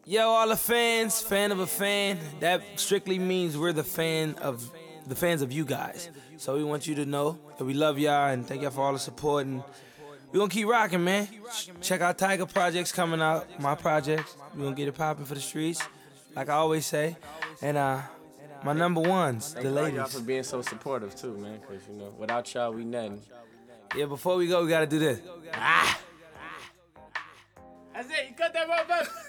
Yo, all the fans, fan of a fan, that strictly means we're the fans of you guys. So we want you to know that we love y'all and thank y'all for all the support, and we gonna keep rocking, man. Check out Tiger Projects coming out, my projects. We gonna get it popping for the streets, like I always say. And my number ones, the Thank all y'all ladies. for being so supportive too, man. Cause you know, without y'all, we nothing. Yeah, before we go, we gotta do this. That's it. You cut that motherfucker.